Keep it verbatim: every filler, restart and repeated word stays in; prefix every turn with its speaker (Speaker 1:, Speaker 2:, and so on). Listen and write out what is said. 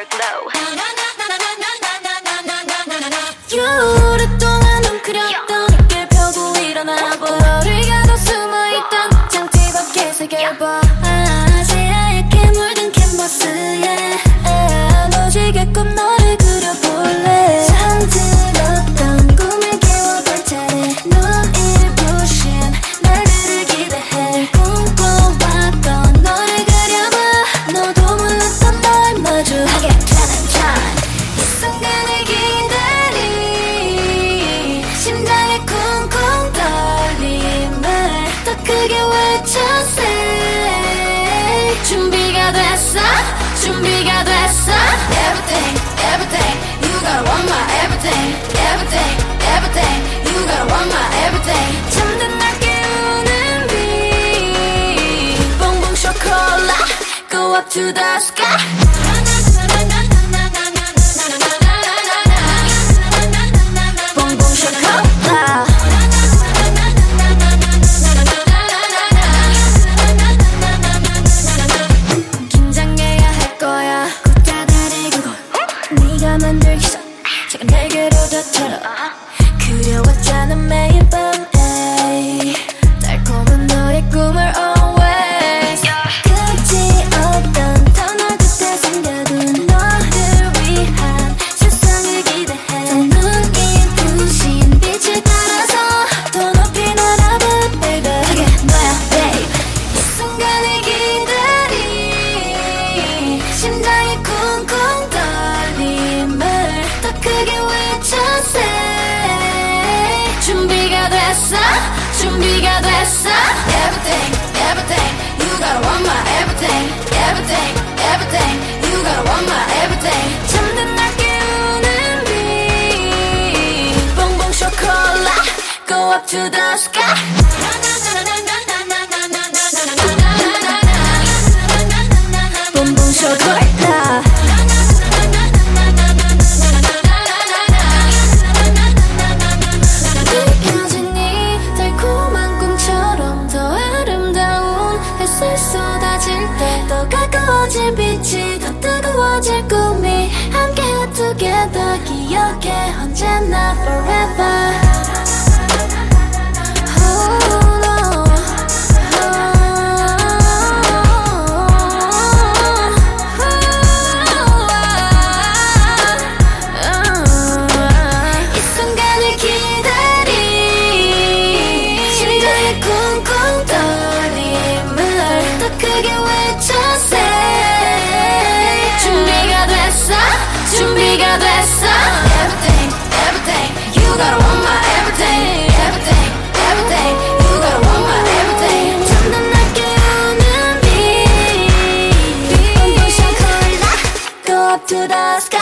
Speaker 1: glow.
Speaker 2: 오랫동안 웅크렸던 어깨 펴고 일어나봐. 너를 가둬 숨어있던 장치 밖에 새겨봐. 아, 새하얗게 물든 캔버스에 무지개꽃 너를 그려볼래. 잠들었던 꿈을 깨워볼 차례. 눈을 부신 날들을 기대해. 꿈꿔왔던 너를 그려봐. 너도 몰랐던 널 마주하게 되는 time. 이 순간을 기다리. 심장에 쿵쿵 떨림을 더 크게 외쳐세. 준비가 됐어, 준비가 됐어. Everything, everything, you gotta want my everything. Everything, everything, you gotta want my everything. 잠든 날 깨우는 빛. 봉봉 쇼콜라, go up to the sky. 봉봉 쇼콜라. 긴장해야 할 거야. 꽃다발의 그곳 네가 만들기 전 지금 내게로 덮쳐라. 그려왔잖아 매일 밤에 달콤한 너의 꿈을 always. 끝이 없던 터널 끝에 숨겨둔 너를 위한 세상을 기대해. 더 눈이 부신 빛을 따라서 더 높이 날아봐 baby. 그게 너야 babe. 이 순간을 기다리. 심장이 쿵쿵 떨림을 더 크게 외쳐세. 준비가 됐어, 준비가 됐어. Everything, everything, you gotta want my everything. Everything, everything, you gotta want my everything. 잠든 날 깨우는 빛. 봉봉 쇼콜라, go up to the sky. 봉봉 쇼콜라. 느껴진 이 달콤한 꿈처럼 더 아름다운 햇살 쏟아질 때 더 가까워질 빛이 더 뜨거워질 꿈이 함께 together. 기억해 언제나 forever. 준비가 됐어. Everything, everything, you gotta want my everything. Everything, everything, you gotta want my everything. 잠든 날 깨우는 빛. 봉봉 쇼콜라, go up to the sky.